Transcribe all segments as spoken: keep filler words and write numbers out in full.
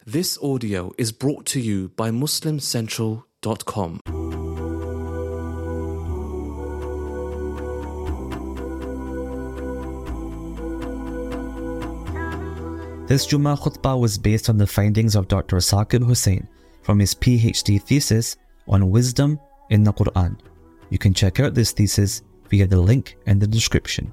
This audio is brought to you by Muslim Central dot com. This Jummah khutbah was based on the findings of Doctor Saqib Hussain from his PhD thesis on wisdom in the Quran. You can check out this thesis via the link in the description.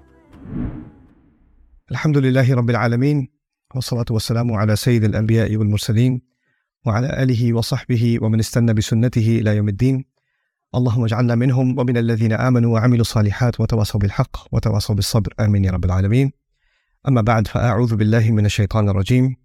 Alhamdulillahi Rabbil Alameen. والصلاة والسلام على سيد الأنبياء والمرسلين وعلى آله وصحبه ومن استنى بسنته إلى يوم الدين. اللهم اجعلنا منهم ومن الذين آمنوا وعملوا الصالحات وتواصوا بالحق وتواصوا بالصبر. آمين يا رب العالمين. أما بعد فأعوذ بالله من الشيطان الرجيم.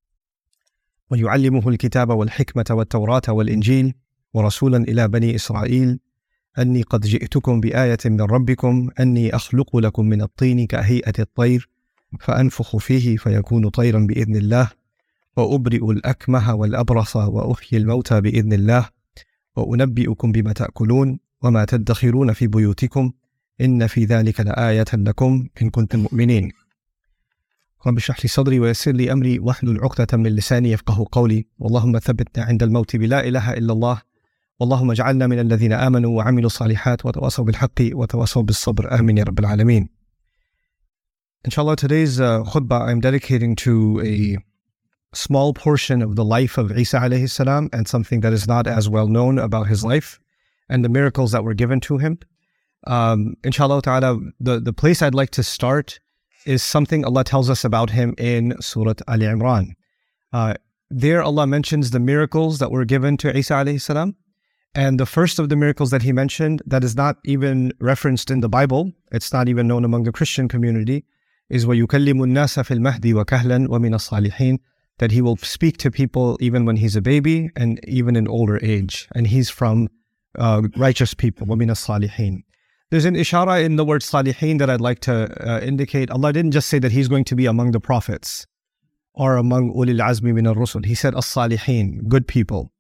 ويعلمه الكتاب والحكمة والتوراة والإنجيل ورسولا إلى بني إسرائيل أني قد جئتكم بآية من ربكم أني أخلق لكم من الطين كهيئة الطير فأنفخ فيه فيكون طيرا بإذن الله وأبرئ الأكمه والأبرص وأحيي الموتى بإذن الله وأنبئكم بما تأكلون وما تدخرون في بيوتكم إن في ذلك لآية لكم إن كنتم مؤمنين. رب اشرح لي صدري ويسر لي أمري واحلل عقدة من لساني يفقه قولي. اللهم ثبتنا عند الموت بلا إله إلا الله. اللهم اجعلنا من الذين آمنوا وعملوا الصالحات وتواصوا بالحق وتواصوا بالصبر. آمين يا رب العالمين. Inshallah, today's uh, khutbah I'm dedicating to a small portion of the life of Isa alayhi salam and something that is not as well known about his life and the miracles that were given to him. Um, inshallah ta'ala, the, the place I'd like to start is something Allah tells us about him in Surah Ali Imran. Uh, there Allah mentions the miracles that were given to Isa alayhi salam. And the first of the miracles that he mentioned that is not even referenced in the Bible, it's not even known among the Christian community, is وَيُكَلِّمُ النَّاسَ فِي الْمَهْدِ وَكَهْلًا وَمِنَ الصَّالِحِينَ, that he will speak to people even when he's a baby and even in older age. And he's from uh, righteous people, وَمِنَ الصَّالِحِينَ. There's an ishara in the word salihin that I'd like to uh, indicate. Allah didn't just say that he's going to be among the prophets or among ulil azmi min ar-rusul. He said as-salihin, good people.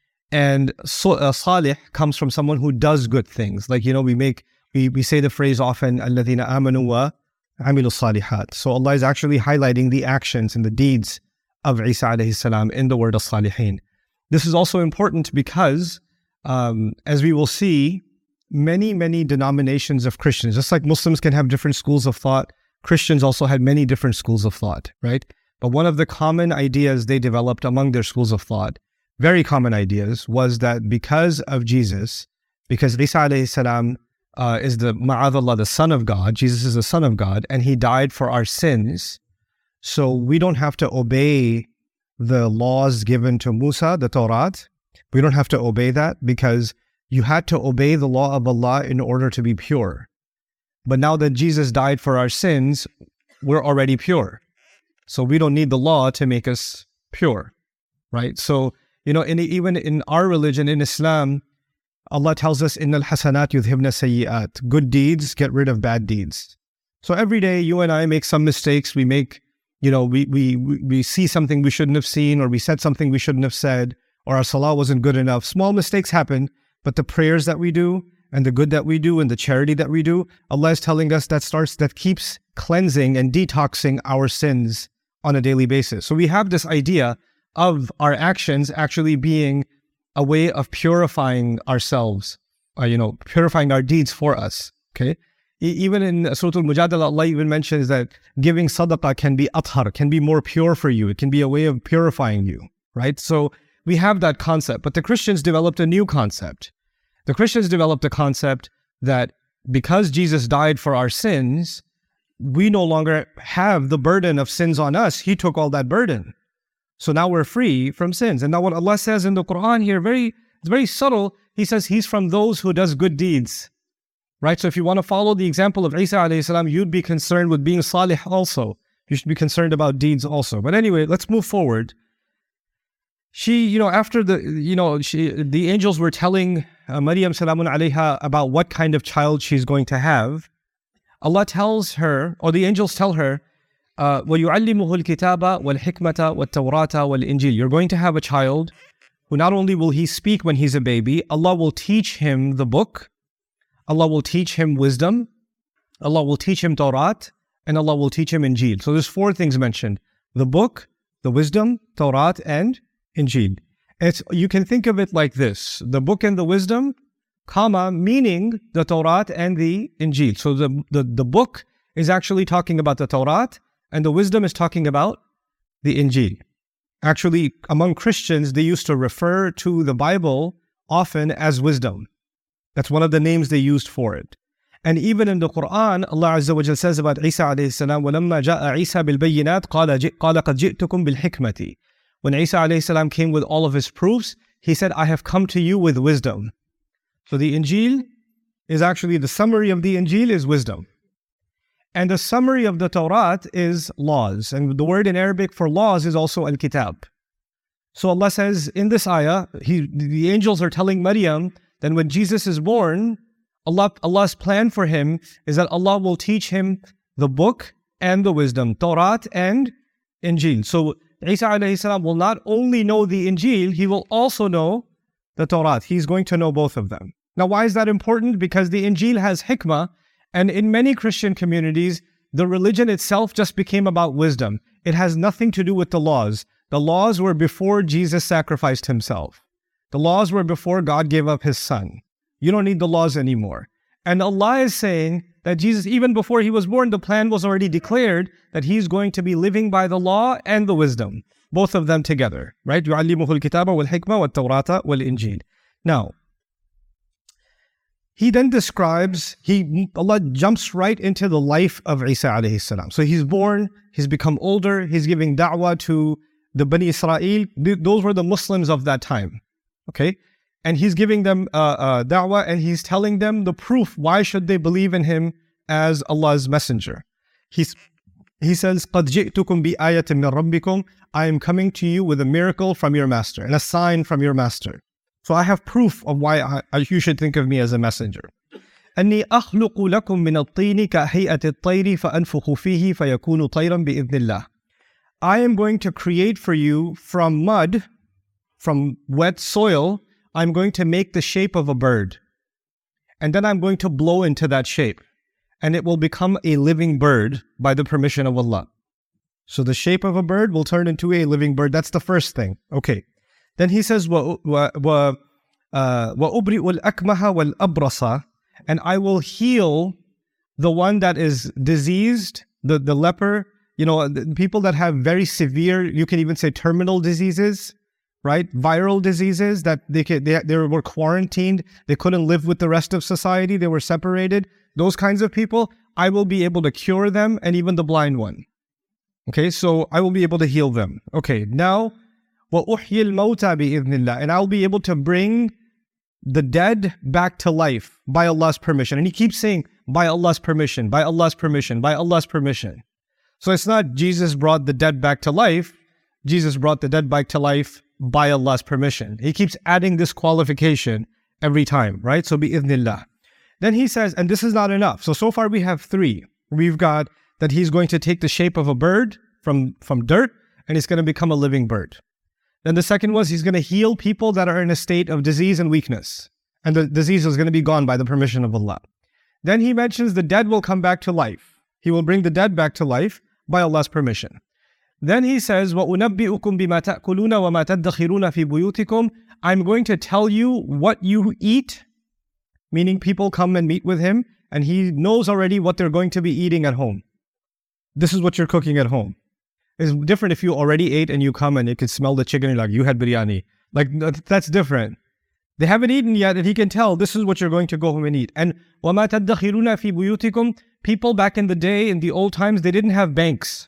And so, uh, salih comes from someone who does good things. Like, you know, we make, we, we say the phrase often, الَّذِينَ آمَنُوا wa amilu salihat. So Allah is actually highlighting the actions and the deeds of Isa alayhi salam in the word as-salihin. This is also important because, um, as we will see, many, many denominations of Christians, just like Muslims can have different schools of thought, Christians also had many different schools of thought, right? But one of the common ideas they developed among their schools of thought, very common ideas, was that because of Jesus, because Isa alayhi salam Uh, is the ma'adallah, the Son of God. Jesus is the Son of God, and he died for our sins. So we don't have to obey the laws given to Musa, the Torah. We don't have to obey that because you had to obey the law of Allah in order to be pure. But now that Jesus died for our sins, we're already pure. So we don't need the law to make us pure, right? So, you know, in, even in our religion, in Islam, Allah tells us, "Innal hasanat yudhibna sayyi'at." Good deeds get rid of bad deeds. So every day, you and I make some mistakes. We make, you know, we we we see something we shouldn't have seen, or we said something we shouldn't have said, or our salah wasn't good enough. Small mistakes happen, but the prayers that we do, and the good that we do, and the charity that we do, Allah is telling us that starts that keeps cleansing and detoxing our sins on a daily basis. So we have this idea of our actions actually being a way of purifying ourselves, uh, you know, purifying our deeds for us, okay? E- even in Surah Al-Mujadala, Allah even mentions that giving sadaqah can be athar, can be more pure for you. It can be a way of purifying you, right? So we have that concept, but the Christians developed a new concept. The Christians developed a concept that because Jesus died for our sins, we no longer have the burden of sins on us. He took all that burden. So now we're free from sins. And now what Allah says in the Quran here, very, it's very subtle. He says he's from those who does good deeds, right? So if you want to follow the example of Isa alayhi salam, you'd be concerned with being salih also. You should be concerned about deeds also. But anyway, let's move forward. She, you know, after the, you know, she, the angels were telling uh, Maryam salamun alayha about what kind of child she's going to have. Allah tells her, or the angels tell her, Uh, وَيُعَلِّمُهُ الْكِتَابَ وَالْحِكْمَةَ وَالتَّوْرَاةَ وَالْإِنْجِيلَ. You're going to have a child who not only will he speak when he's a baby, Allah will teach him the book, Allah will teach him wisdom, Allah will teach him Torah, and Allah will teach him Injil. So there's four things mentioned: the book, the wisdom, Tawrat and Injil. It's, you can think of it like this: the book and the wisdom, comma, meaning the Tawrat and the Injil. So the, the, the book is actually talking about the Tawrat, and the wisdom is talking about the Injil. Actually, among Christians, they used to refer to the Bible often as wisdom. That's one of the names they used for it. And even in the Quran, Allah Azza wa Jal says about Isa alayhi salam, وَلَمَّا جَاءَ عِيسَى بِالْبَيِّنَاتِ قَالَ قَدْ جِئْتُكُمْ بِالْحِكْمَةِ. When Isa alayhi salam came with all of his proofs, he said, I have come to you with wisdom. So the Injil is actually, the summary of the Injil is wisdom. And the summary of the Tawrat is laws. And the word in Arabic for laws is also al-kitab. So Allah says in this ayah, he, the angels are telling Maryam that when Jesus is born, Allah, Allah's plan for him is that Allah will teach him the book and the wisdom, Tawrat and Injil. So Isa alayhi salam will not only know the Injil, he will also know the Tawrat. He's going to know both of them. Now, why is that important? Because the Injil has hikmah, and in many Christian communities, the religion itself just became about wisdom. It has nothing to do with the laws. The laws were before Jesus sacrificed himself. The laws were before God gave up his son. You don't need the laws anymore. And Allah is saying that Jesus, even before he was born, the plan was already declared that he's going to be living by the law and the wisdom. Both of them together, right? يُعَلِّمُهُ الْكِتَابَ وَالْحِكْمَةَ وَالتَّوْرَاةَ وَالْإِنْجِيلَ. Now, he then describes, he Allah jumps right into the life of Isa alayhi salam. So he's born, he's become older, he's giving da'wah to the Bani Israel. Those were the Muslims of that time. Okay? And he's giving them uh, uh, da'wah, and he's telling them the proof. Why should they believe in him as Allah's messenger? He's, he says, قَدْ جِئْتُكُمْ بِآيَةٍ مِّن رَبِّكُمْ. I am coming to you with a miracle from your master, and a sign from your master. So I have proof of why I, you should think of me as a messenger. أَنِّي أَخْلُقُ لَكُم مِّنَ الطِّينِ كَهَيْئَةِ الطَّيْرِ فَأَنفُخُ فِيهِ فَيَكُونُ طَيْرًا بِإِذْنِ اللَّهِ. I am going to create for you from mud, from wet soil, I'm going to make the shape of a bird. And then I'm going to blow into that shape. And it will become a living bird by the permission of Allah. So the shape of a bird will turn into a living bird. That's the first thing. Okay. Then he says, وَأُبْرِئُ الْأَكْمَهَ وَالْأَبْرَصَ. And I will heal the one that is diseased, the, the leper, you know, the people that have very severe, you can even say terminal diseases, right? Viral diseases that they, they, they were quarantined. They couldn't live with the rest of society. They were separated. Those kinds of people, I will be able to cure them, and even the blind one. Okay, so I will be able to heal them. Okay, now, وَأُحْيِي الْمَوْتَى بِإِذْنِ اللَّهِ. And I'll be able to bring the dead back to life by Allah's permission. And he keeps saying, by Allah's permission, by Allah's permission, by Allah's permission. So it's not Jesus brought the dead back to life. Jesus brought the dead back to life by Allah's permission. He keeps adding this qualification every time, right? So bi'idhnillah. Then he says, and this is not enough. So, so far we have three. We've got that he's going to take the shape of a bird from, from dirt, and he's going to become a living bird. Then the second was he's going to heal people that are in a state of disease and weakness. And the disease is going to be gone by the permission of Allah. Then he mentions the dead will come back to life. He will bring the dead back to life by Allah's permission. Then he says, وَأُنَبِّئُكُمْ بِمَا تَأْكُلُونَ وَمَا تَدَّخِرُونَ فِي بُيُوتِكُمْ. I'm going to tell you what you eat, meaning people come and meet with him, and he knows already what they're going to be eating at home. This is what you're cooking at home. It's different if you already ate and you come and you can smell the chicken and you're like, you had biryani. Like, that's different. They haven't eaten yet, and he can tell this is what you're going to go home and eat. And وَمَا تَدَّخِرُونَ فِي بُيُوتِكُمْ. People back in the day, in the old times, they didn't have banks.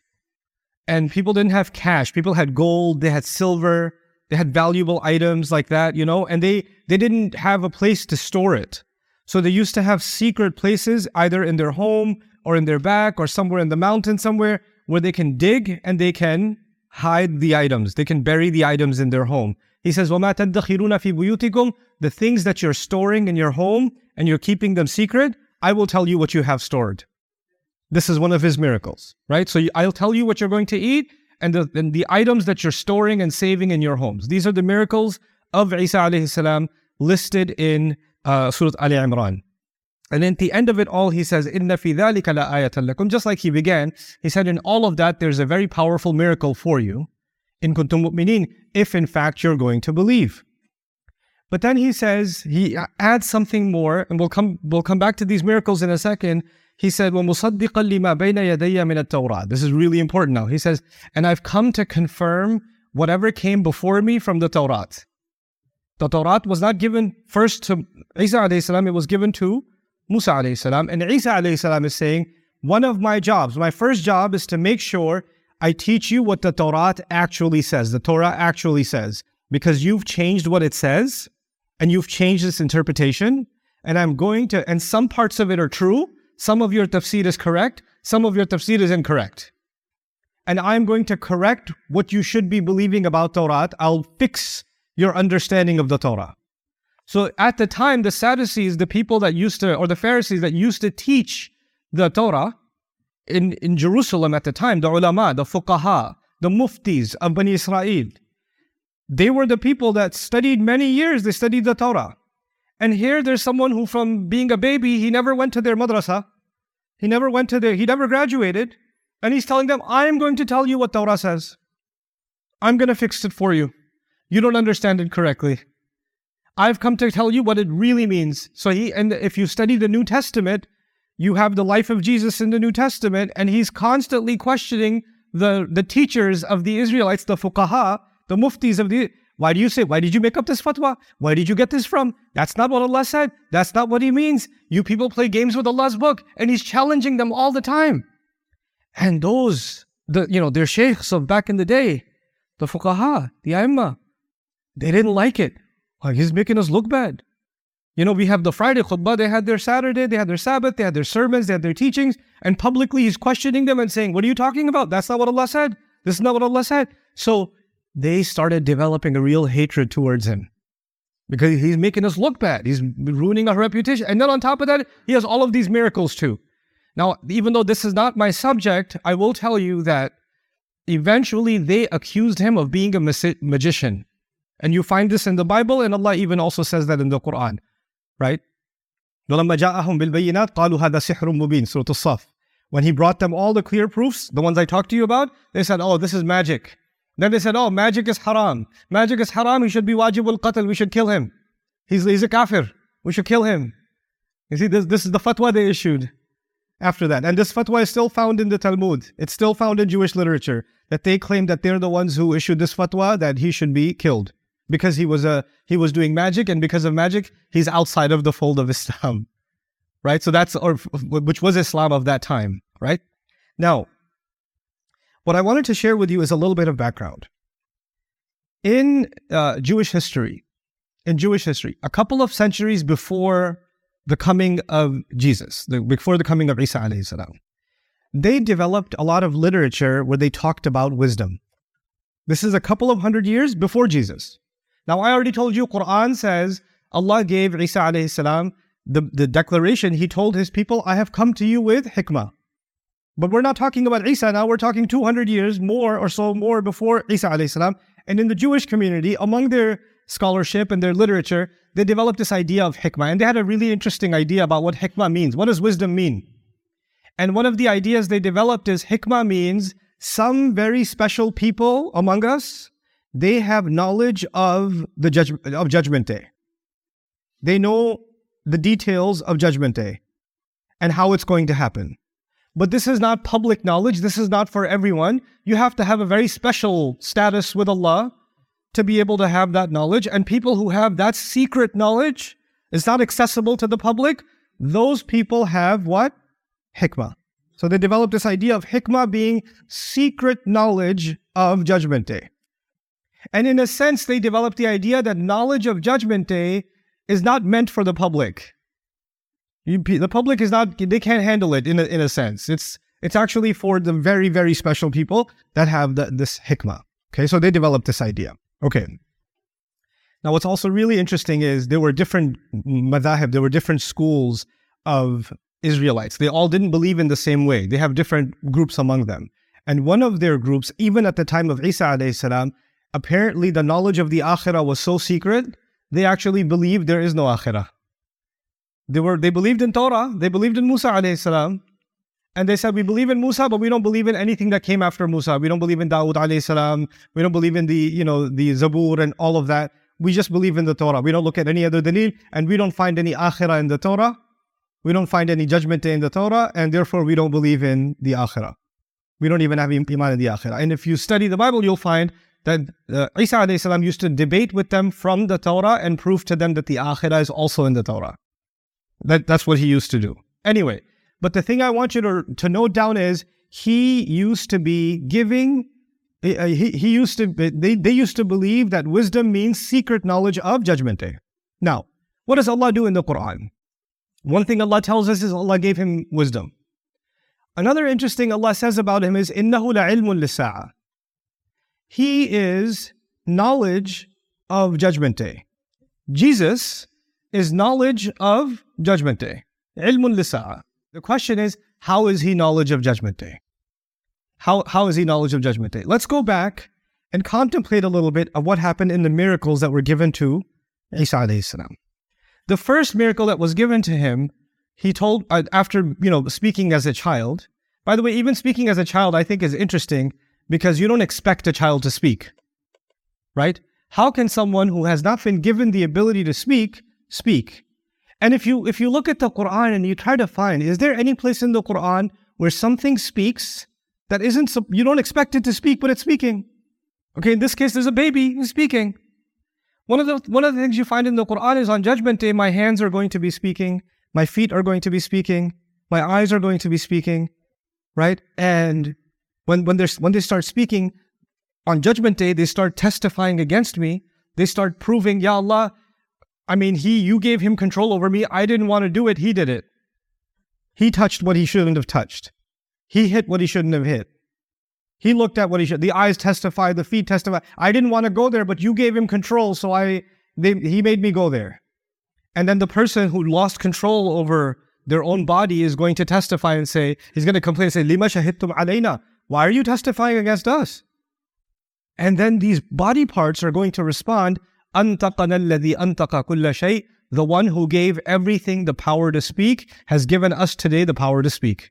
And people didn't have cash. People had gold, they had silver, they had valuable items like that, you know, and they, they didn't have a place to store it. So they used to have secret places, either in their home or in their back or somewhere in the mountain somewhere, where they can dig and they can hide the items. They can bury the items in their home. He says, وَمَا تَدَّخِرُونَ فِي بُيُوتِكُمْ. The things that you're storing in your home and you're keeping them secret, I will tell you what you have stored. This is one of his miracles, right? So I'll tell you what you're going to eat and the, and the items that you're storing and saving in your homes. These are the miracles of Isa alayhi salam listed in uh, Surah Ali Imran. And at the end of it all, he says, إِنَّ فِي ذَلِكَ لَآيَةً لَكُمْ. Just like he began, he said, in all of that, there's a very powerful miracle for you. in kuntum mu'minin, if in fact you're going to believe. But then he says, he adds something more, and we'll come we'll come back to these miracles in a second. He said, وَمُصَدِّقًا لِمَا بَيْنَ يَدَيَّ مِنَ التَّوْرَاةِ. This is really important now. He says, and I've come to confirm whatever came before me from the Torah. The Torah was not given first to Isa alayhi salam, it was given to Musa alayhi salam. And Isa alayhi salam is saying, one of my jobs, my first job is to make sure I teach you what the Torah actually says, the Torah actually says. Because you've changed what it says, and you've changed its interpretation, and I'm going to, and some parts of it are true, some of your tafsir is correct, some of your tafsir is incorrect. And I'm going to correct what you should be believing about Torah. I'll fix your understanding of the Torah. So at the time, the Sadducees, the people that used to, or the Pharisees that used to teach the Torah in, in Jerusalem at the time, the ulama, the fuqaha, the muftis of Bani Israel, they were the people that studied many years, they studied the Torah. And here there's someone who from being a baby, he never went to their madrasa, he never went to their, he never graduated, and he's telling them, I'm going to tell you what Torah says. I'm going to fix it for you. You don't understand it correctly. I've come to tell you what it really means. So he, and if you study the New Testament, you have the life of Jesus in the New Testament, and he's constantly questioning the, the teachers of the Israelites, the fuqaha, the muftis of the, why do you say, why did you make up this fatwa? Why did you get this from? That's not what Allah said. That's not what He means. You people play games with Allah's book. And He's challenging them all the time. And those, the you know, their sheikhs of back in the day, the fuqaha, the aimma, they didn't like it. Like, he's making us look bad. You know, we have the Friday khutbah, they had their Saturday, they had their Sabbath, they had their sermons, they had their teachings, and publicly he's questioning them and saying, what are you talking about? That's not what Allah said. This is not what Allah said. So they started developing a real hatred towards him because he's making us look bad. He's ruining our reputation. And then on top of that, he has all of these miracles too. Now, even though this is not my subject, I will tell you that eventually they accused him of being a magician. And you find this in the Bible, and Allah even also says that in the Quran, right? وَلَمَّا جَاءَهُمْ بِالْبَيِّنَاتِ قَالُوا هَذَا سِحْرٌ مُبِينٌ, Surah As-Saff. When he brought them all the clear proofs, the ones I talked to you about, they said, oh, this is magic. Then they said, oh, magic is haram. Magic is haram, he should be wajib al-qatl, we should kill him. He's, he's a kafir, we should kill him. You see, this, this is the fatwa they issued after that. And this fatwa is still found in the Talmud. It's still found in Jewish literature, that they claim that they're the ones who issued this fatwa, that he should be killed. Because he was a he was doing magic, and because of magic, he's outside of the fold of Islam. Right? So that's, or which was Islam of that time, right? Now, what I wanted to share with you is a little bit of background. In uh, Jewish history, in Jewish history, a couple of centuries before the coming of Jesus, the, before the coming of Isa alayhi salam, they developed a lot of literature where they talked about wisdom. This is a couple of hundred years before Jesus. Now, I already told you, Quran says, Allah gave Isa alayhi salam the, the declaration, He told His people, I have come to you with hikmah. But we're not talking about Isa now, we're talking two hundred years more or so more before Isa alayhi salam. And in the Jewish community, among their scholarship and their literature, they developed this idea of hikmah. And they had a really interesting idea about what hikmah means. What does wisdom mean? And one of the ideas they developed is hikmah means some very special people among us, they have knowledge of the judge, of Judgment Day. They know the details of Judgment Day and how it's going to happen. But this is not public knowledge. This is not for everyone. You have to have a very special status with Allah to be able to have that knowledge. And people who have that secret knowledge, it's not accessible to the public, those people have what? Hikmah. So they developed this idea of hikmah being secret knowledge of Judgment Day. And in a sense, they developed the idea that knowledge of Judgment Day is not meant for the public. You, the public is not, they can't handle it in a, in a sense. It's it's actually for the very, very special people that have the, this hikmah. Okay, so they developed this idea. Okay. Now what's also really interesting is there were different madhahib, there were different schools of Israelites. They all didn't believe in the same way. They have different groups among them. And one of their groups, even at the time of Isa alayhi salam, apparently the knowledge of the akhirah was so secret, they actually believed there is no akhirah. They were, they believed in Torah, they believed in Musa alayhi salam, And they said, we believe in Musa, but we don't believe in anything that came after Musa. We don't believe in Dawood alayhi salam. We don't believe in the, you know, the Zabur and all of that. We just believe in the Torah. We don't look at any other dalil, and we don't find any akhirah in the Torah. We don't find any judgment day in the Torah, and therefore we don't believe in the akhirah. We don't even have iman in the akhirah. And if you study the Bible, you'll find that uh, Isa alayhi salam used to debate with them from the Torah and prove to them that the akhirah is also in the Torah. That, that's what he used to do. Anyway, but the thing I want you to, to note down is he used to be giving, uh, he, he used to, they, they used to believe that wisdom means secret knowledge of Judgment Day. Now, what does Allah do in the Quran? One thing Allah tells us is Allah gave him wisdom. Another interesting Allah says about him is, إِنَّهُ لَعِلْمٌ لِلسَّاعَةِ. He is knowledge of Judgment Day. Jesus is knowledge of Judgment Day. علم للساعة. The question is, how is he knowledge of Judgment Day? How, how is he knowledge of Judgment Day? Let's go back and contemplate a little bit of what happened in the miracles that were given to Isa alayhi salam. The first miracle that was given to him, he told, uh, after, you know, speaking as a child. By the way, even speaking as a child, I think is interesting because you don't expect a child to speak, right? How can someone who has not been given the ability to speak, speak? And if you if you look at the Quran and you try to find, is there any place in the Quran where something speaks that isn't, you don't expect it to speak, but it's speaking? Okay, in this case, there's a baby who's speaking. One of the one of the things you find in the Quran is on Judgment Day, my hands are going to be speaking, my feet are going to be speaking, my eyes are going to be speaking, right? And when when they when they start speaking on Judgment Day, they start testifying against me. They start proving, Ya Allah, I mean, he, you gave him control over me. I didn't want to do it. He did it. He touched what he shouldn't have touched. He hit what he shouldn't have hit. He looked at what he should. The eyes testify, the feet testify. I didn't want to go there, but you gave him control, so I, they, he made me go there. And then the person who lost control over their own body is going to testify and say, he's going to complain and say, Lima shahidtum alayna? Why are you testifying against us? And then these body parts are going to respond, أَنْتَقَنَا الَّذِي أَنْتَقَ كُلَّ شَيْءٍ. The one who gave everything the power to speak has given us today the power to speak.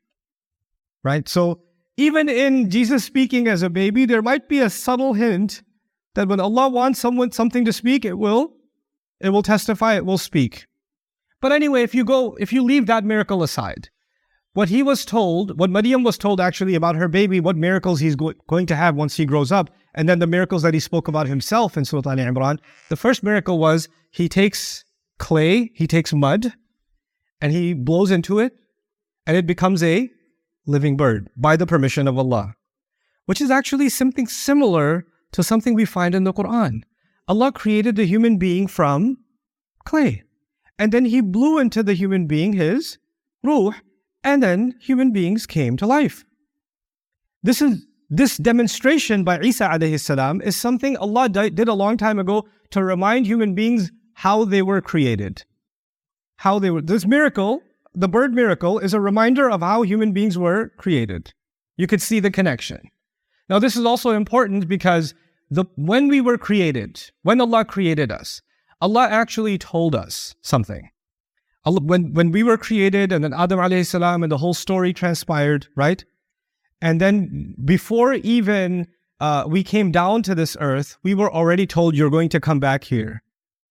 Right? So even in Jesus speaking as a baby, there might be a subtle hint that when Allah wants someone something to speak, it will, it will testify, it will speak. But anyway, if you go, if you leave that miracle aside, what he was told, what Maryam was told actually about her baby, what miracles he's go- going to have once he grows up, and then the miracles that he spoke about himself in Surah Al-Imran, the first miracle was he takes clay, he takes mud, and he blows into it, and it becomes a living bird by the permission of Allah, which is actually something similar to something we find in the Quran. Allah created the human being from clay, and then he blew into the human being his ruh, and then human beings came to life. This is this demonstration by Isa alayhi salam is something Allah did a long time ago to remind human beings how they were created. How they were. This miracle, the bird miracle, is a reminder of how human beings were created. You could see the connection. Now this is also important because the when we were created, when Allah created us, Allah actually told us something. Allah, when, when we were created and then Adam alayhi salam and the whole story transpired, right? And then before even uh, we came down to this earth, we were already told you're going to come back here.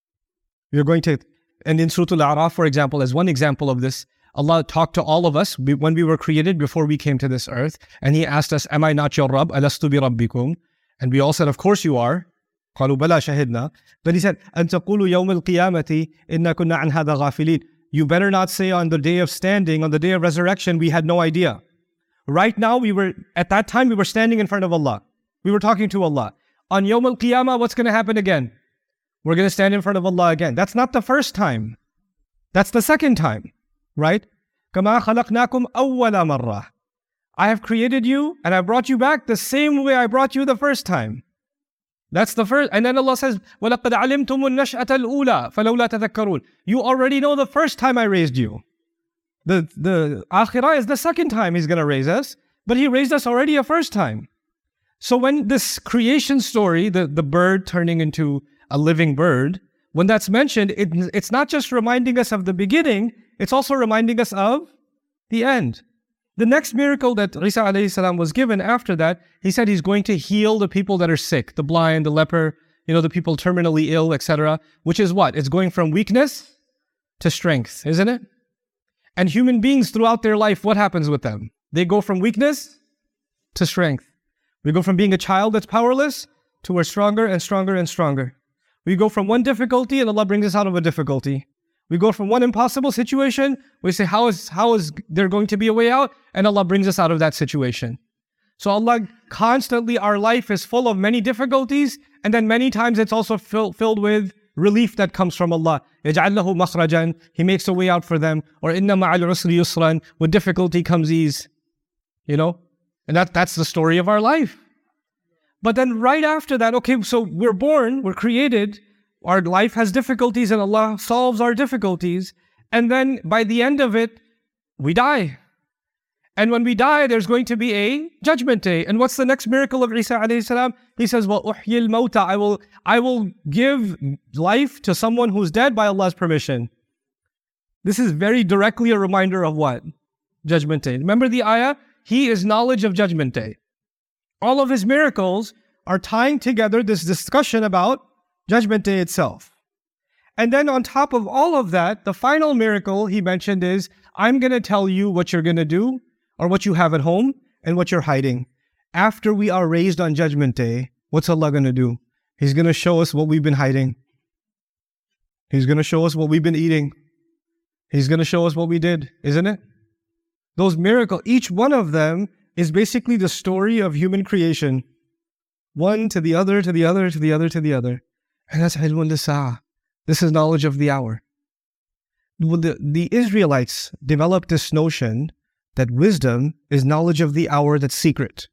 You're going to, and in Surah Al-A'raf, for example, as one example of this, Allah talked to all of us when we were created before we came to this earth. And He asked us, am I not your Rabb? Alastu bi Rabbikum? And we all said, of course you are. قالوا بلى شهدنا. But He said, أن تقولوا يوم القيامة إنا كنا عن هذا غافلين. You better not say on the day of standing, on the day of resurrection, we had no idea. Right now, we were, at that time, we were standing in front of Allah. We were talking to Allah. On Yawm al-Qiyamah, what's going to happen again? We're going to stand in front of Allah again. That's not the first time. That's the second time, right? كَمَا خَلَقْنَاكُمْ أَوَّلَ مَرَّةٍ. I have created you and I brought you back the same way I brought you the first time. That's the first. And then Allah says, وَلَقَدْ عَلِمْتُمُ النَّشْأَةَ الْأُولَى فَلَوْلَا تَذَكَّرُونَ. You already know the first time I raised you. The, the akhirah is the second time He's going to raise us, but He raised us already a first time. So when this creation story, the, the bird turning into a living bird, when that's mentioned, it, it's not just reminding us of the beginning, it's also reminding us of the end. The next miracle that Isa alayhi salam was given after that, he said he's going to heal the people that are sick, the blind, the leper, you know, the people terminally ill, et cetera. Which is what? It's going from weakness to strength, isn't it? And human beings throughout their life, what happens with them? They go from weakness to strength. We go from being a child that's powerless to we're stronger and stronger and stronger. We go from one difficulty and Allah brings us out of a difficulty. We go from one impossible situation, we say, how is how is there going to be a way out? And Allah brings us out of that situation. So Allah constantly, our life is full of many difficulties, and then many times it's also fill, filled with relief that comes from Allah. يَجْعَلْ لَهُ مَخْرَجًا, He makes a way out for them. Or إِنَّ مَعَ الْعُسْرِ يُسْرًا, with difficulty comes ease. You know? And that, that's the story of our life. But then right after that, okay, so we're born, we're created, our life has difficulties and Allah solves our difficulties. And then by the end of it, we die. And when we die, there's going to be a judgment day. And what's the next miracle of Isa alayhi salam? He says, وَأُحْيِي الْمَوْتَ, I will, I will give life to someone who's dead by Allah's permission. This is very directly a reminder of what? Judgment day. Remember the ayah? He is knowledge of judgment day. All of his miracles are tying together this discussion about judgment day itself. And then on top of all of that, the final miracle he mentioned is, I'm going to tell you what you're going to do, or what you have at home, and what you're hiding. After we are raised on judgment day, what's Allah going to do? He's going to show us what we've been hiding. He's going to show us what we've been eating. He's going to show us what we did, isn't it? Those miracles, each one of them is basically the story of human creation. One to the other, to the other, to the other, to the other. And that's ilmun lisa'ah. This is knowledge of the hour. The, the Israelites developed this notion that wisdom is knowledge of the hour that's secret.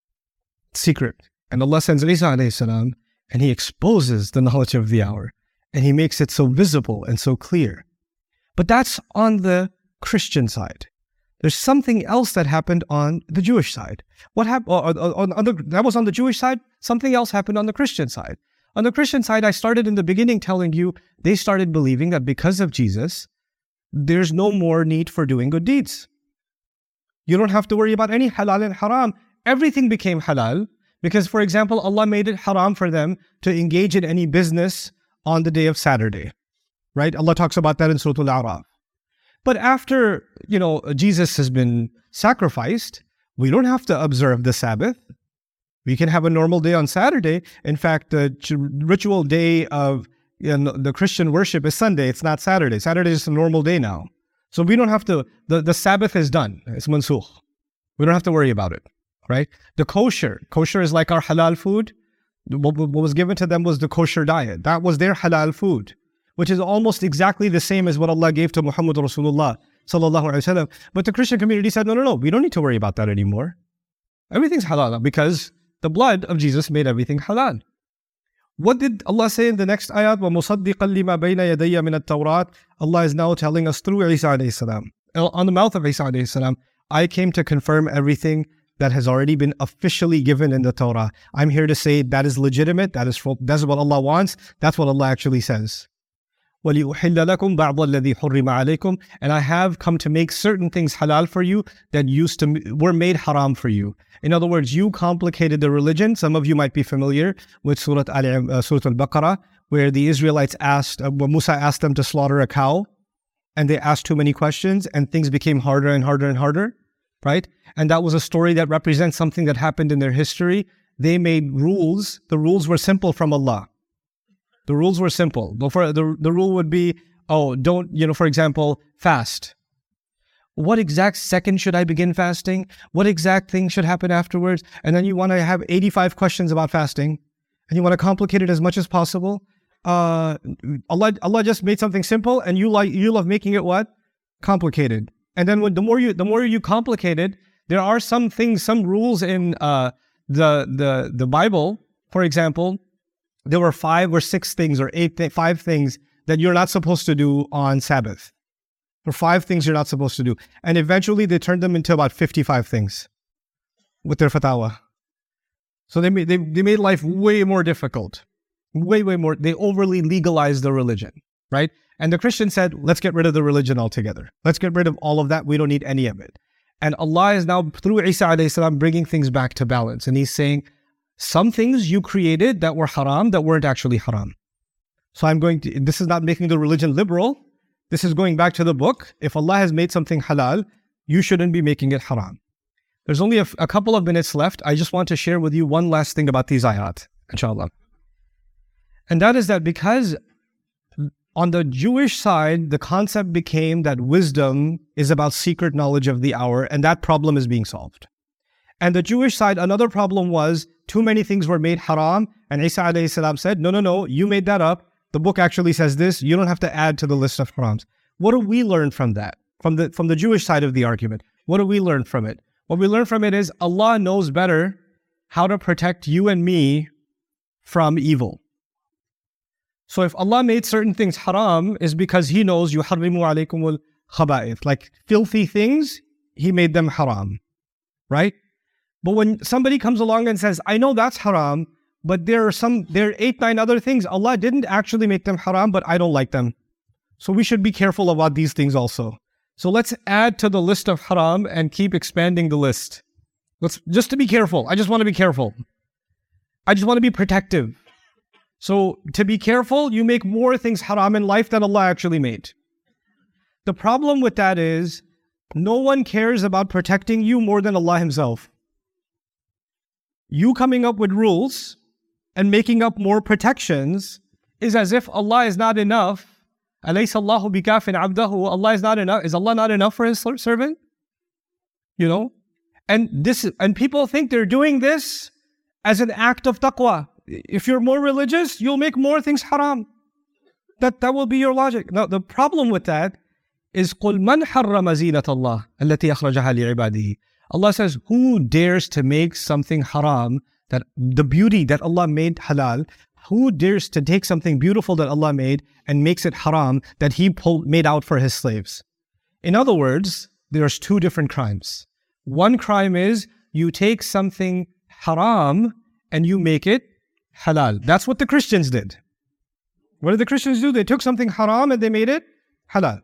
Secret. And Allah sends Isa alayhi salam, and He exposes the knowledge of the hour. And He makes it so visible and so clear. But that's on the Christian side. There's something else that happened on the Jewish side. What happened on, on, on the, that was on the Jewish side. Something else happened on the Christian side. On the Christian side, I started in the beginning telling you, they started believing that because of Jesus, there's no more need for doing good deeds. You don't have to worry about any halal and haram. Everything became halal because, for example, Allah made it haram for them to engage in any business on the day of Saturday. Right? Allah talks about that in Surah Al-A'raf. But after, you know, Jesus has been sacrificed, we don't have to observe the Sabbath. We can have a normal day on Saturday. In fact, the ritual day of you know, the Christian worship is Sunday. It's not Saturday. Saturday is a normal day now. So we don't have to, the, the Sabbath is done. It's mansukh. We don't have to worry about it, right? The kosher. Kosher is like our halal food. What, what was given to them was the kosher diet. That was their halal food, which is almost exactly the same as what Allah gave to Muhammad Rasulullah sallallahu alaihi wasallam. But the Christian community said, no, no, no, we don't need to worry about that anymore. Everything's halal because the blood of Jesus made everything halal. What did Allah say in the next ayat? وَمُصَدِّقًا لِمَا بَيْنَ يَدَيَّ مِنَ التَّوْرَاتِ. Allah is now telling us through Isa alayhi salam, on the mouth of Isa alayhi salam, I came to confirm everything that has already been officially given in the Torah. I'm here to say that is legitimate, that is, that's what Allah wants, that's what Allah actually says. وَلِأُحِلَّ لَكُمْ بَعْضَ الَّذِي حُرِّمَ عَلَيْكُمْ. And I have come to make certain things halal for you that used to were made haram for you. In other words, you complicated the religion. Some of you might be familiar with Surah, Al, uh, Surah Al-Baqarah, where the Israelites asked, uh, when Musa asked them to slaughter a cow, and they asked too many questions, and things became harder and harder and harder, right? And that was a story that represents something that happened in their history. They made rules. The rules were simple from Allah. The rules were simple. Before, the, the rule would be, oh, don't, you know, for example, fast. What exact second should I begin fasting? What exact thing should happen afterwards? And then you want to have eighty-five questions about fasting, and you want to complicate it as much as possible. Uh, Allah, Allah just made something simple, and you like you love making it what? Complicated. And then when, the more you the more you complicate it, there are some things, some rules in uh, the the the Bible. For example, there were five or six things or eight, th- five things that you're not supposed to do on Sabbath. There are five things you're not supposed to do. And eventually they turned them into about fifty-five things with their fatwa. So they made, they, they made life way more difficult. Way, way more. They overly legalized the religion, right? And the Christians said, let's get rid of the religion altogether. Let's get rid of all of that. We don't need any of it. And Allah is now, through Isa alayhi salam, bringing things back to balance. And He's saying, some things you created that were haram that weren't actually haram. So I'm going to, this is not making the religion liberal. This is going back to the book. If Allah has made something halal, you shouldn't be making it haram. There's only a, a couple of minutes left. I just want to share with you one last thing about these ayat, inshallah. And that is that because on the Jewish side, the concept became that wisdom is about secret knowledge of the hour, and that problem is being solved. And the Jewish side, another problem was too many things were made haram, and Isa alayhi salam said, no, no, no, you made that up. The book actually says this. You don't have to add to the list of harams. What do we learn from that? From the, from the Jewish side of the argument? What do we learn from it? What we learn from it is Allah knows better how to protect you and me from evil. So if Allah made certain things haram, is because He knows yuharrimu alaykumul khaba'ith, like filthy things, He made them haram, right? But when somebody comes along and says, I know that's haram, but there are some, there are eight, nine other things, Allah didn't actually make them haram, but I don't like them. So we should be careful about these things also. So let's add to the list of haram and keep expanding the list. Let's just to be careful. I just want to be careful. I just want to be protective. So to be careful, you make more things haram in life than Allah actually made. The problem with that is no one cares about protecting you more than Allah Himself. You coming up with rules and making up more protections is as if Allah is not enough. أَلَيْسَ اللَّهُ بِكَافٍ عَبْدَهُ. Allah is not enough. Is Allah not enough for His servant? You know? And this, and people think they're doing this as an act of taqwa. If you're more religious, you'll make more things haram. That, that will be your logic. Now, the problem with that is قُلْ مَنْ حَرَّمَ زِينَةَ اللَّهِ الَّتِي أَخْرَجَهَا لِعِبَادِهِ. Allah says, who dares to make something haram, that the beauty that Allah made halal, who dares to take something beautiful that Allah made and makes it haram that He pulled, made out for His slaves? In other words, there's two different crimes. One crime is you take something haram and you make it halal. That's what the Christians did. What did the Christians do? They took something haram and they made it halal.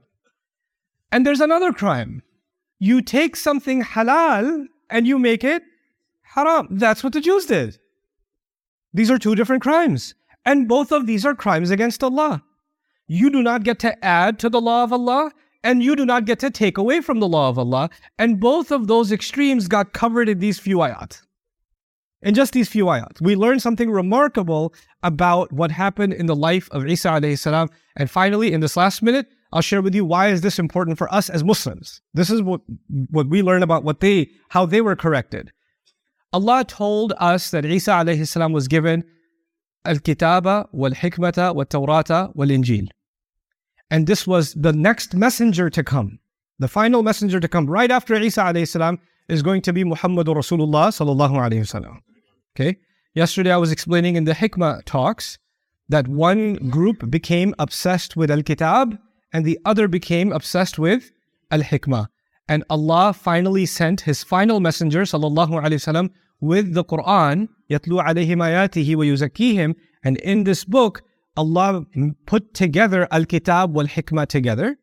And there's another crime. You take something halal and you make it haram. That's what the Jews did. These are two different crimes. And both of these are crimes against Allah. You do not get to add to the law of Allah, and you do not get to take away from the law of Allah. And both of those extremes got covered in these few ayat. In just these few ayat. We learned something remarkable about what happened in the life of Isa alayhi salam. And finally, in this last minute, I'll share with you why is this important for us as Muslims. This is what, what we learn about what they, how they were corrected. Allah told us that Isa alayhi salam was given al-kitaba wal-hikmata wal-tawrata wal-injil. And this was the next messenger to come. The final messenger to come right after Isa alayhi salam is going to be Muhammadur Rasulullah sallallahu alayhi wasallam. Okay? Yesterday I was explaining in the hikmah talks that one group became obsessed with al-kitab and the other became obsessed with al-hikmah. And Allah finally sent His final messenger sallallahu alayhi wasallam with the Quran, yatlu alayhim ayatihi wa yuzakkihim. And in this book, Allah put together al-kitab wal-hikmah together.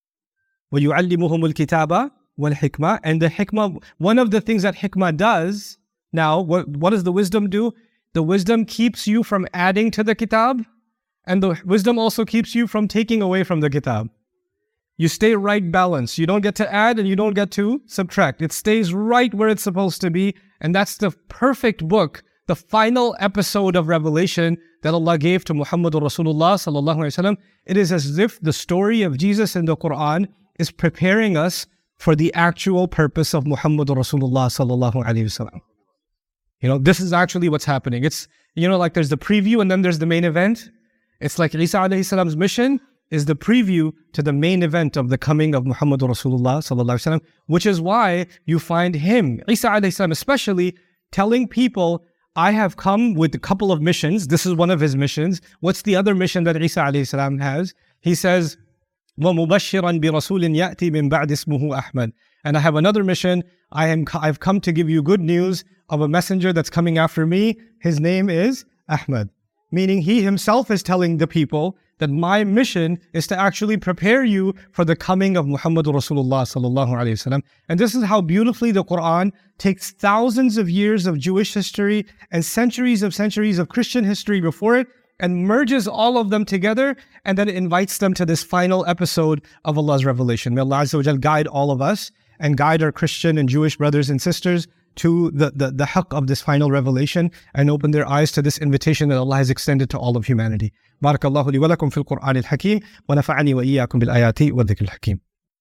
Wa yu'allimuhum al-kitaba wal-hikmah. And the hikmah, one of the things that hikmah does, now, what, what does the wisdom do? The wisdom keeps you from adding to the kitab, and the wisdom also keeps you from taking away from the kitab. You stay right balanced. You don't get to add and you don't get to subtract. It stays right where it's supposed to be. And that's the perfect book, the final episode of revelation that Allah gave to Muhammadur Rasulullah sallallahu alaihi wasallam. It is as if the story of Jesus in the Quran is preparing us for the actual purpose of Muhammadur Rasulullah sallallahu alaihi wasallam. You know, this is actually what's happening. It's, you know, like there's the preview and then there's the main event. It's like Isa alayhi salam's mission is the preview to the main event of the coming of Muhammadur Rasulullah sallallahu alaihi wasallam, which is why you find him, Isa alayhi salam especially, telling people, I have come with a couple of missions. This is one of his missions. What's the other mission that Isa alayhi salam has? He says, وَمُبَشِّرًا بِرَسُولٍ يَأْتِي مِن بَعْدِ اسْمُهُ أَحْمَدٍ. And I have another mission. I am, I've come to give you good news of a messenger that's coming after me. His name is Ahmad. meaning he himself is telling the people that my mission is to actually prepare you for the coming of Muhammadur Rasulullah sallallahu alaihi wasallam. And this is how beautifully the Quran takes thousands of years of Jewish history and centuries of centuries of Christian history before it and merges all of them together, and then it invites them to this final episode of Allah's revelation. May Allah Azza wa Jal guide all of us and guide our Christian and Jewish brothers and sisters to the, the, the haqq of this final revelation and open their eyes to this invitation that Allah has extended to all of humanity. Barakallahu li wa lakum fil Qur'an al-Hakim wa nafa'ani wa iyyakum bil ayati wa dhikr al-Hakim.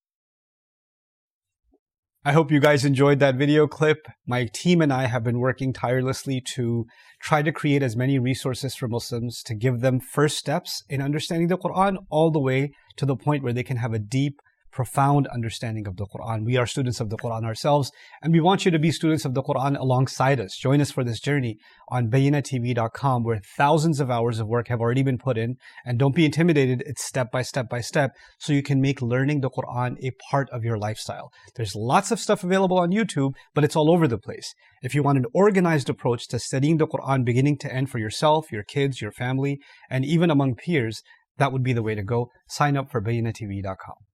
I hope you guys enjoyed that video clip. My team and I have been working tirelessly to try to create as many resources for Muslims to give them first steps in understanding the Quran all the way to the point where they can have a deep, profound understanding of the Quran. We are students of the Quran ourselves, and we want you to be students of the Quran alongside us. Join us for this journey on bayina t v dot com, where thousands of hours of work have already been put in. And don't be intimidated, it's step by step by step, so you can make learning the Quran a part of your lifestyle. There's lots of stuff available on YouTube, but it's all over the place. If you want an organized approach to studying the Quran beginning to end for yourself, your kids, your family, and even among peers, that would be the way to go. Sign up for bayina t v dot com.